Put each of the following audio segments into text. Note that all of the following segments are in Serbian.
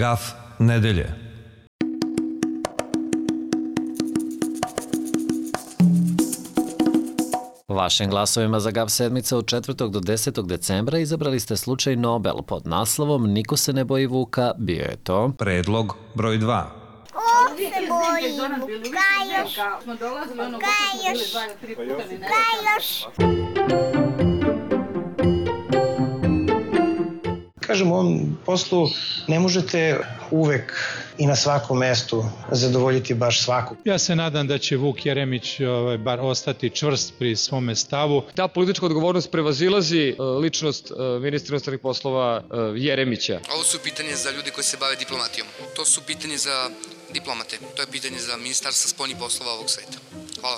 Graf nedelje. Vašim glasovima za GAF sedmice od 4. do 10. decembra izabrali ste slučaj Nobel pod naslovom Niko se ne boji vuka, bio je to Predlog broj 2. Ko se boji vuka još? Kažem, u ovom poslu ne možete uvek i na svakom mestu zadovoljiti baš svakog. Ja se nadam da će Vuk Jeremić bar ostati čvrst pri svome stavu. Ta politička odgovornost prevazilazi ličnost ministra inostranih poslova Jeremića. Ovo su pitanje za ljudi koji se bave diplomatijom. To su pitanje za diplomate. To je pitanje za ministarstvo spoljnih poslova ovog sveta. Hvala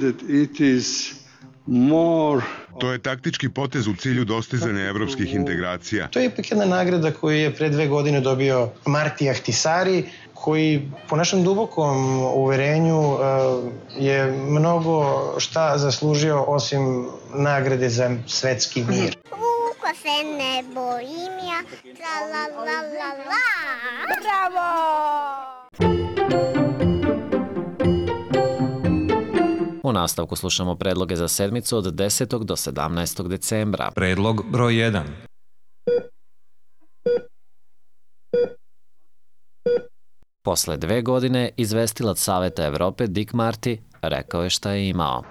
vam. To je taktički potez u cilju dostizanja evropskih integracija. To je ipak jedna nagrada koju je pre 2 godine dobio Marti Ahtisari, koji po našem dubokom uverenju je mnogo šta zaslužio osim nagrade za svetski mir. Vuka se ne bojim ja, tra la la la la. Bravo! U nastavku slušamo predloge za sedmicu od 10. do 17. decembra. Predlog broj 1. Posle 2 godine, izvestilac Saveta Evrope Dick Marty rekao je šta je imao.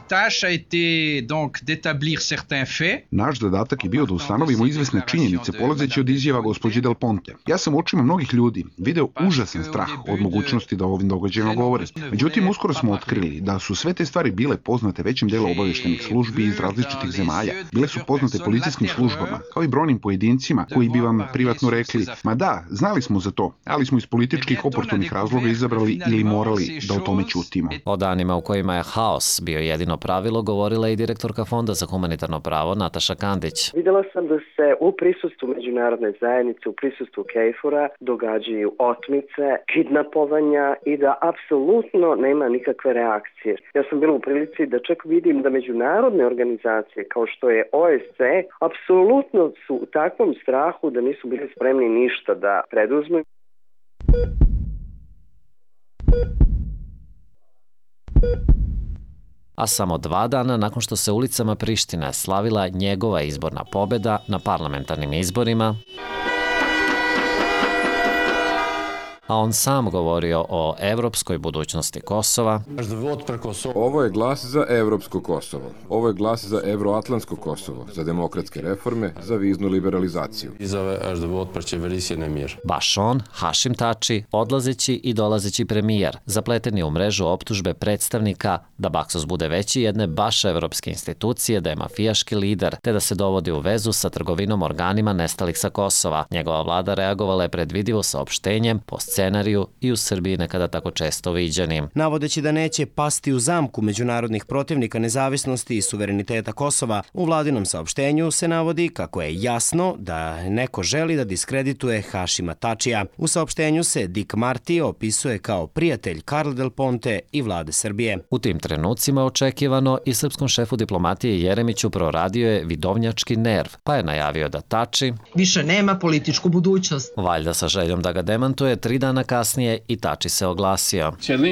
Naš zadatak je bio da ustanovimo izvesne činjenice polazeći od izjava gospođe Del Ponte. Ja sam u očima mnogih ljudi video užasan strah od mogućnosti da o ovim događajima govore. Međutim, uskoro smo otkrili da su sve te stvari bile poznate većem delu obavještajnih službi iz različitih zemalja. Bile su poznate policijskim službama, kao i brojnim pojedincima koji bi vam privatno rekli: ma da, znali smo za to, ali smo iz političkih oportunih razloga izabrali ili morali da o tome ćutimo. O danima u kojima je haos bio jedino pravilo govorila i direktorka Fonda za humanitarno pravo Nataša Kandić. Videla sam da se u prisustvu međunarodne zajednice, u prisustvu KFOR-a događaju otmice, kidnapovanja i da apsolutno nema nikakve reakcije. Ja sam bila u prilici da čak vidim da međunarodne organizacije kao što je OSCE apsolutno su u takvom strahu da nisu bili spremni ništa da preduzmu. A samo 2 dana nakon što se ulicama Prištine slavila njegova izborna pobeda na parlamentarnim izborima, a on sam govorio o evropskoj budućnosti Kosova. Ovo je glas za evropsko Kosovo. Ovo je glas za evroatlantsko Kosovo, za demokratske reforme, za viznu liberalizaciju. Baš on, Hašim Tači, odlazeći i dolazeći premijer, zapleteni u mrežu optužbe predstavnika da Baksos bude veći jedne baš evropske institucije, da je mafijaški lider, te da se dovodi u vezu sa trgovinom organima nestalih sa Kosova. Njegova vlada reagovala je predvidivo saopštenjem po scenariju i u Srbiji nekada tako često viđenim. Navodeći da neće pasti u zamku međunarodnih protivnika nezavisnosti i suvereniteta Kosova, u vladinom saopštenju se navodi kako je jasno da neko želi da diskredituje Hašima Tačija. U saopštenju se Dick Marty opisuje kao prijatelj Carla Del Ponte i vlade Srbije. U tim trenucima očekivano i srpskom šefu diplomatije Jeremiću proradio je vidovnjački nerv, pa je najavio da Tači više nema političku budućnost. Valjda sa željom da ga demantuje, 3 dana kasnije i Tači se oglasio.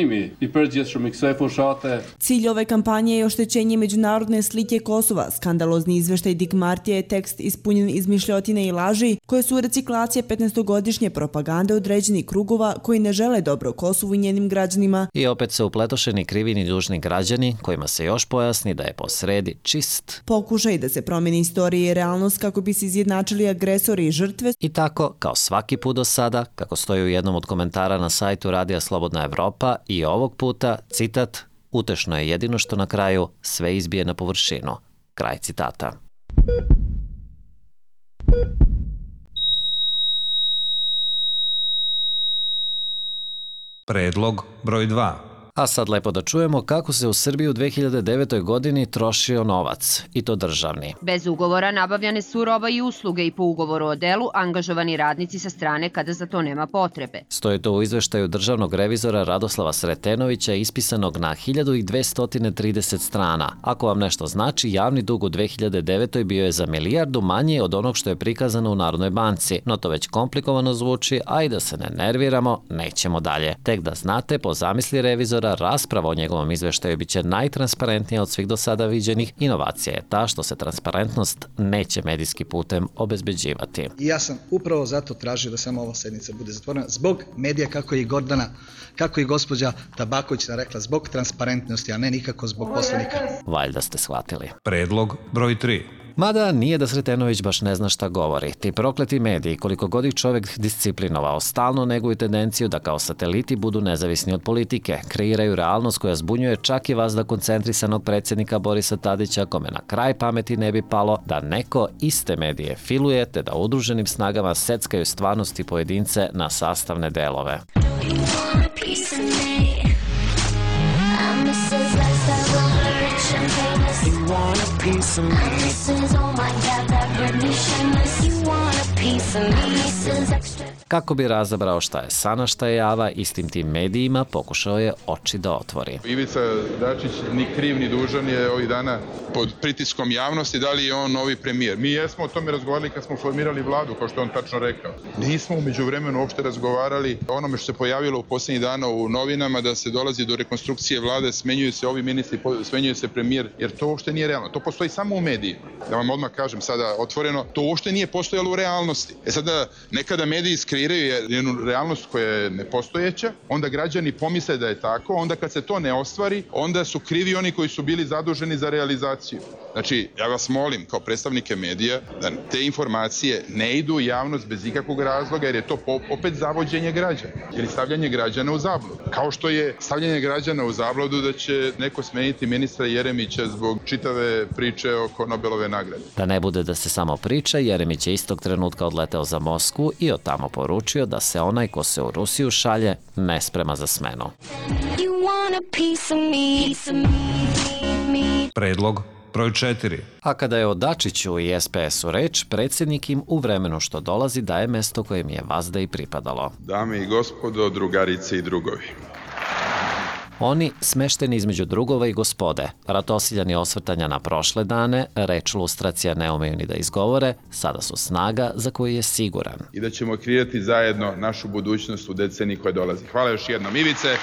Cilj ove kampanje je oštećenje međunarodne slike Kosova. Skandalozni izveštaj Dick Marty je tekst ispunjen izmišljotine i laži koje su reciklacije 15-godišnje propagande određenih krugova koji ne žele dobro Kosovu i njenim građanima. I opet se upletošeni krivi ni dužni građani kojima se još pojasni da je posredi čist pokušaj da se promeni istorija i realnost kako bi se izjednačili agresori i žrtve. I tako, kao svaki put do sada, kako stoji u jednom od komentara na sajtu Radija Slobodna Evropa, i ovog puta, citat, utešno je jedino što na kraju sve izbije na površinu. Kraj citata. Predlog broj 2. A sad lepo da čujemo kako se u Srbiji u 2009. godini trošio novac, i to državni. Bez ugovora nabavljane su roba i usluge i po ugovoru o delu angažovani radnici sa strane kada za to nema potrebe. Stoji to u izveštaju državnog revizora Radoslava Sretenovića ispisanog na 1230 strana. Ako vam nešto znači, javni dug u 2009. bio je za milijardu manji od onog što je prikazano u Narodnoj banci, no to već komplikovano zvuči, a i da se ne nerviramo, nećemo dalje. Tek da znate, po zamisli revizora, rasprava o njegovom izveštaju biće najtransparentnija od svih do sada viđenih. Inovacija je ta što se transparentnost neće medijski putem obezbeđivati. I ja sam upravo zato tražio da samo ova sednica bude zatvorena zbog medija, kako i gospođa Tabaković rekla, zbog transparentnosti, a ne nikako zbog poslanika. Valjda ste shvatili. Predlog broj 3. Mada nije da Sretenović baš ne zna šta govori. Ti prokleti mediji, koliko god ih čovjek disciplinovao, stalno neguju tendenciju da kao sateliti budu nezavisni od politike. Kreiraju realnost koja zbunjuje čak i vazda koncentrisanog predsjednika Borisa Tadića, kome na kraj pameti ne bi palo da neko iste medije filuje te da udruženim snagama seckaju stvarnosti pojedince na sastavne delove. You want a piece of me. This is, oh my God, that Britney shameless. You want a piece of me. This is extra. Kako bi razabrao šta je sana, šta je java, istim tim medijima pokušao je oči da otvori. Ivica Dačić ni kriv ni dužan je ovih dana pod pritiskom javnosti da li je on novi premijer. Mi jesmo o tome razgovarali kad smo formirali vladu, kao što on tačno rekao. Nismo umeđu vremenu uopšte razgovarali o onome što se pojavilo u posljednjih dana u novinama, da se dolazi do rekonstrukcije vlade, smenjuju se ovi ministri, smenjuje se premijer, jer to uopšte nije realno. To postoji samo u medijima. Da vam odmah kažem sada otvoreno, to uopšte nije postojalo u realnosti. Sada nekada mediji kreiraju jednu realnost koja je nepostojeća, onda građani pomisle da je tako, onda kad se to ne ostvari, onda su krivi oni koji su bili zaduženi za realizaciju. Znači, ja vas molim kao predstavnike medija da te informacije ne idu u javnost bez ikakvog razloga, jer je to opet zavođenje građana ili stavljanje građana u zabludu. Kao što je stavljanje građana u zabludu da će neko smeniti ministra Jeremića zbog čitave priče oko Nobelove nagrade. Da ne bude da se samo priča, Jeremić je istog trenutka odleteo za Moskvu i od tamo poručio da se onaj ko se u Rusiju šalje ne sprema za smenu. Predlog broj 4. A kada je o Dačiću i SPS-u reč, predsjednik im u vremenu što dolazi daje mesto kojem je vazda i pripadalo. Dame i gospodo, drugarice i drugovi. Oni, smešteni između drugova i gospode, ratosiljani osvrtanja na prošle dane, reč lustracija ne umeju ni da izgovore, sada su snaga za koju je siguran. I da ćemo kreirati zajedno našu budućnost u deceniji koja dolazi. Hvala još jednom. Ivice,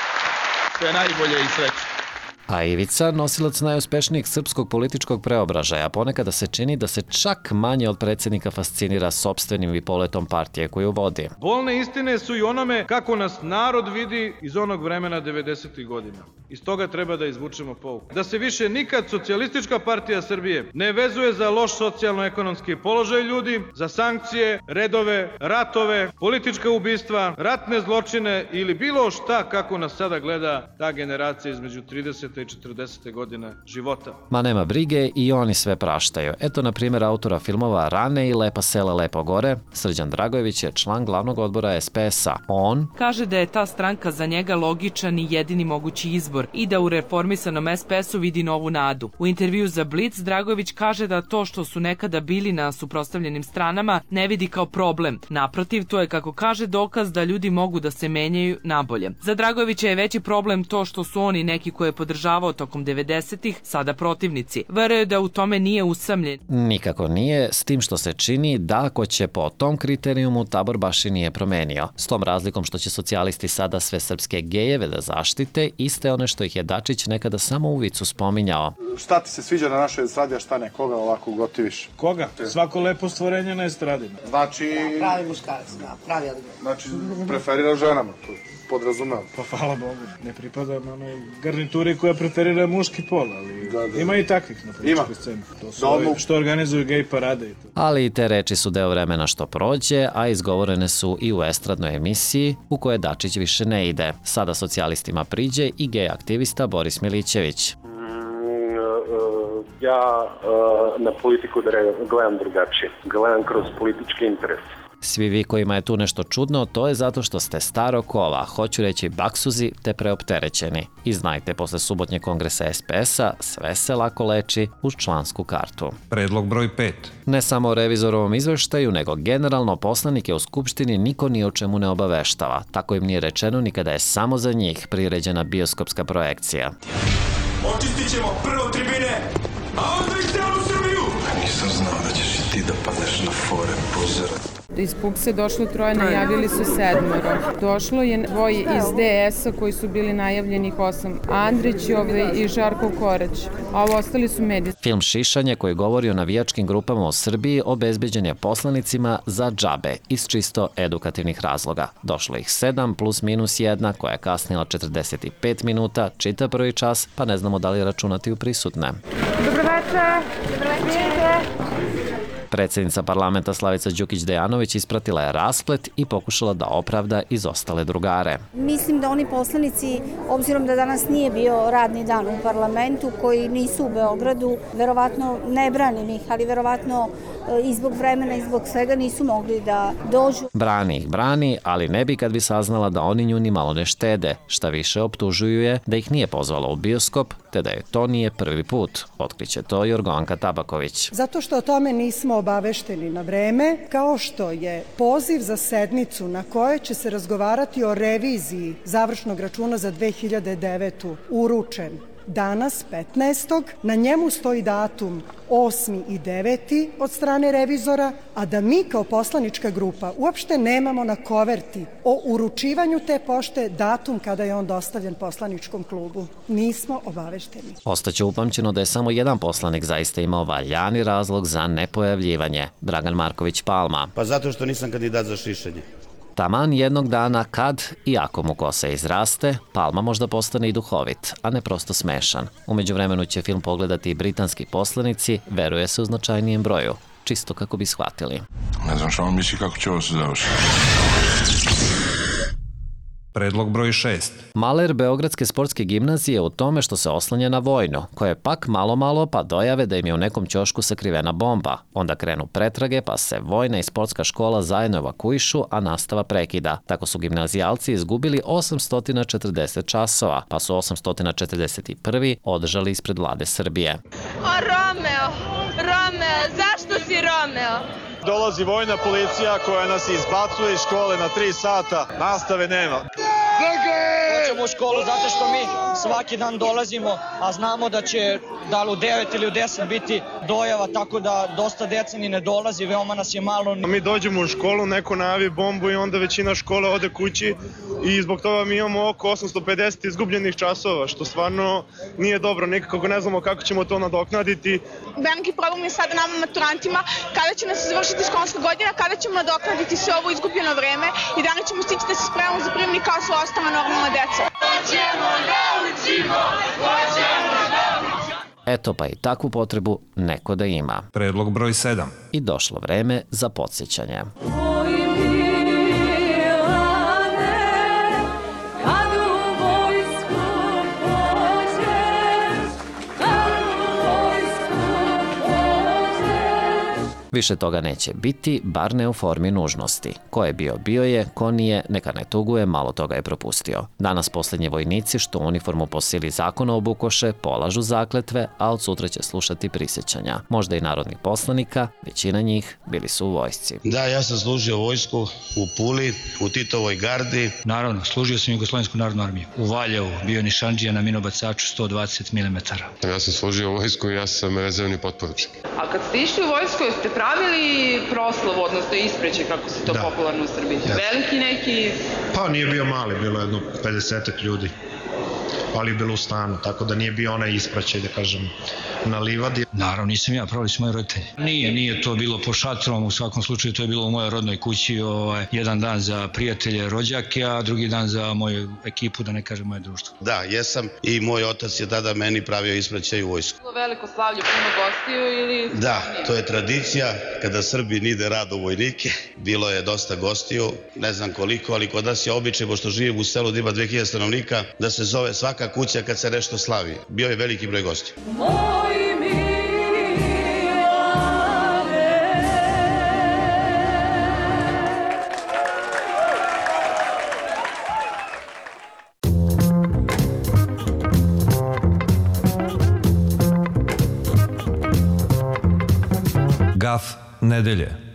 sve najbolje i sreće. A Ivica, nosilac najuspešnijeg srpskog političkog preobražaja, ponekada se čini da se čak manje od predsjednika fascinira sopstvenim i poletom partije koju vodi. Bolne istine su i onome kako nas narod vidi iz onog vremena 90. godina. Iz toga treba da izvučemo pouku. Da se više nikad Socijalistička partija Srbije ne vezuje za loš socijalno-ekonomski položaj ljudi, za sankcije, redove, ratove, politička ubistva, ratne zločine ili bilo šta kako nas sada gleda ta generacija između 30. i 40. godine života. Ma nema brige i oni sve praštaju. Eto, na primjer, autora filmova Rane i Lepa sela, lepo gore, Srđan Dragojević je član glavnog odbora SPS-a. On kaže da je ta stranka za njega logičan i jedini mogući izbor i da u reformisanom SPS-u vidi novu nadu. U intervju za Blic, Dragojević kaže da to što su nekada bili na suprotstavljenim stranama ne vidi kao problem. Naprotiv, to je, kako kaže, dokaz da ljudi mogu da se menjaju nabolje. Za Dragojevića je veći problem to što su oni neki koje podržavao tokom 90-ih, sada protivnici. Veruje da u tome nije usamljen. Nikako nije, s tim što se čini da ako će po tom kriterijumu tabor baš i nije promenio. S tom razlikom što će socijalisti sada sve srpske gejeve da zaštite, iste one što ih je Dačić nekada samo u vicu spominjao. Šta ti se sviđa na našoj estradi, a šta ne? Koga ovako gotiviš? Koga? Svako lepo stvorenje na estradi. Znači... Pravi muškarac, pravi odgovor. Znači, preferira ženama, to podrazumevam. Pa hvala Bogu, ne pripadam onoj garnituri koja preferira muški pol, ali ima i takvih na političkoj sceni. To su ovi što organizuju gej parade i to. Ali i te reči su deo vremena što prođe, a izgovorene su i u estradnoj emisiji u kojoj Dačić više ne ide. Sada socijalistima priđe i gej aktivista Boris Milićević. Ja na politiku gledam drugačije. Gledam kroz političke interese. Svi vi kojima je tu nešto čudno, to je zato što ste staro kova, hoću reći baksuzi te preopterećeni. I znajte, posle subotnje kongresa SPS-a sve se lako leči uz člansku kartu. Predlog broj 5. Ne samo o revizorovom izveštaju, nego generalno poslanike u Skupštini niko ni o čemu ne obaveštava. Tako im nije rečeno ni kada je samo za njih priređena bioskopska projekcija. Očistit ćemo prvo tribine, a onda i celu Srbiju! Nisam znao da ćeš i ti da padneš na fore pozora. Iz PUPS-a je došlo 3, najavili su 7. Došlo je 2 iz DS-a koji su bili najavljenih 8. Andrić i Žarko Korać, a ovo ostali su mediji. Film Šišanje koji govori o navijačkim grupama u Srbiji obezbeđen je poslanicima za džabe iz čisto edukativnih razloga. Došlo ih 7 plus minus 1 koja je kasnila 45 minuta, čita prvi čas, pa ne znamo da li računati u prisutne. Dobroveče! Dobroveče! Predsjednica parlamenta Slavica Đukić-Dejanović ispratila je rasplet i pokušala da opravda izostale drugare. Mislim da oni poslanici, obzirom da danas nije bio radni dan u parlamentu, koji nisu u Beogradu, verovatno ne branim ih, ali verovatno i zbog vremena i zbog svega nisu mogli da dođu. Brani ih, brani, ali ne bi kad bi saznala da oni nju ni malo ne štede. Šta više, optužuju je da ih nije pozvala u bioskop, te da je to nije prvi put. Otkriće to Jorgovanka Tabaković. Zato što o tome nismo obavešteni na vreme, kao što je poziv za sednicu na kojoj će se razgovarati o reviziji završnog računa za 2009. uručen danas 15. Na njemu stoji datum 8. i 9. od strane revizora, a da mi kao poslanička grupa uopšte nemamo na koverti o uručivanju te pošte datum kada je on dostavljen poslaničkom klubu. Nismo obavešteni. Ostaće upamćeno da je samo jedan poslanik zaista imao valjani razlog za nepojavljivanje. Dragan Marković Palma. Pa zato što nisam kandidat za Šišanje. Taman jednog dana kad, i ako mu kosa izraste, Palma možda postane i duhovit, a ne prosto smešan. U međuvremenu će film pogledati i britanski poslanici, veruje se u značajnijem broju, čisto kako bi shvatili. Ne znam što on misli kako će ovo se završiti. Predlog broj 6. Maler Beogradske sportske gimnazije u tome što se oslanja na vojno, koje pak malo pa dojave da im je u nekom ćošku sakrivena bomba. Onda krenu pretrage pa se vojna i sportska škola zajedno evakuišu, a nastava prekida. Tako su gimnazijalci izgubili 840 časova, pa su 841. održali ispred vlade Srbije. O Romeo, zašto si Romeo? Dolazi vojna policija koja nas izbacuje iz škole na 3 sata, nastave nema. Hoćemo u školu zato što mi svaki dan dolazimo, a znamo da će da li u 9 ili u 10 biti dojava, tako da dosta deca ni ne dolazi, veoma nas je malo. Mi dođemo u školu, neko najavi bombu i onda većina škole ode kući i zbog toga mi imamo oko 850 izgubljenih časova, što stvarno nije dobro, nikako ne znamo kako ćemo to nadoknaditi. Veliki problem je sada nama maturantima, kada će nas završiti školska godina, kada ćemo nadoknaditi sve ovo izgubljeno vreme i da li ćemo stići da se spremamo za prijemni kao sva ostala normalna deca. Eto pa i takvu potrebu neko da ima. Predlog broj 7. I došlo vreme za podsjećanje. Više toga neće biti, bar ne u formi nužnosti. Ko je bio je, ko nije, neka ne tuguje, malo toga je propustio. Danas posljednji vojnici što uniformu po sili zakona obukoše, polažu zakletve, a od sutra će slušati prisjećanja. Možda i narodnih poslanika, većina njih bili su u vojsci. Da, ja sam služio vojsku u Puli, u Titovoj gardi. Naravno, služio sam Jugoslovensku narodnu armiju. U Valjevu, bio nišandžija na minobacaču 120 mm. Ja sam služio vojsku i ja sam rezervni potporučnik. A kad ste išli u vojsku, ste pravili proslavu, odnosno ispreće, kako se to popularno u Srbiji? Veliki neki? Pa nije bio mali, bilo jedno 50 ljudi, ali je bilo u stanu, tako da nije bio onaj ispraćaj, da kažem, na livadi. Naravno, nisam ja, pravili su moji roditelji. Nije to bilo po šatrom, u svakom slučaju to je bilo u mojoj rodnoj kući, jedan dan za prijatelje, rođake, a drugi dan za moju ekipu, da ne kažem moje društvo. Da, jesam i moj otac je tada meni pravio ispraćaj u vojsku. Bilo veliko slavlje, puno gostiju ili... Da, to je tradicija, kada Srbi ide rad u vojnike, bilo je dosta gostiju, ne znam koliko, ali kod nas je običaj, pošto živim u selu da ima 2000 stanovnika, da se zove svaka kuća kad se nešto slavi. Bio je veliki broj gostiju. nedelje.